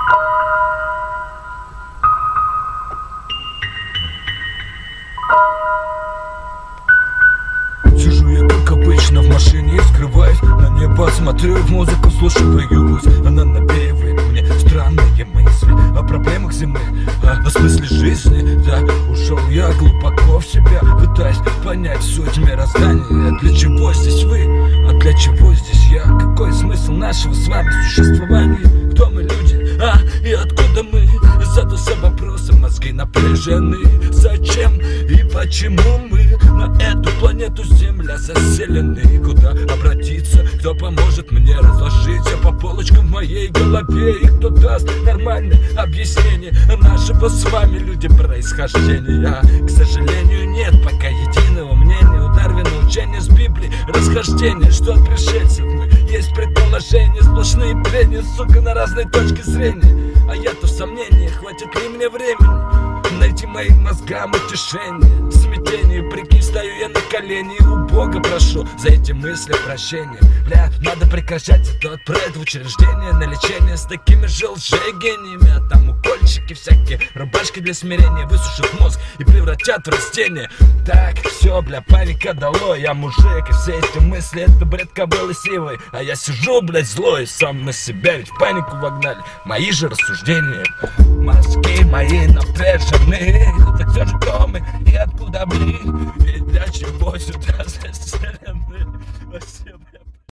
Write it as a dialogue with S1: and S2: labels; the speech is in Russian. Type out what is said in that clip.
S1: Сижу я, как обычно, в машине и скрываюсь. На небо смотрю и в музыку вслушиваюсь. Она навеивает мне странные мысли о проблемах земных, о смысле жизни. Да, ушел я глубоко в себя, пытаясь понять суть мироздания. Для чего здесь вы, а для чего здесь я? Какой смысл нашего с вами существования? Кто мы, люди, и откуда мы? Задался вопросом, мозги напряжены. Зачем и почему мы на эту планету Земля заселены? Куда обратиться? Кто поможет мне разложить все по полочкам в моей голове? И кто даст нормальное объяснение нашего с вами, люди, происхождения? К сожалению, нет пока единого мнения. У Дарвина учение с Библии, расхождение, что от пришельцев мы. Есть предположения, сплошные прения, сука, на разные точки зрения. А я-то в сомнении, хватит ли мне времени найти моим мозгам утешение? В смятении, прикинь, стою я на колени и у Бога прошу за эти мысли прощения. Бля, надо прекращать это, отправить в учреждение на лечение с такими же лжегениями. А там укольчики всякие, рубашки для смирения высушат мозг и превратят в растение. Так, все, бля, паника долой, я мужик, и все эти мысли, это бред кобылы сивой. А я сижу, блядь, злой, сам на себя, ведь в панику вогнали мои же рассуждения. Мозги мои напряжены, так все же кто мы и откуда мы, и для чего сюда заселены? Спасибо.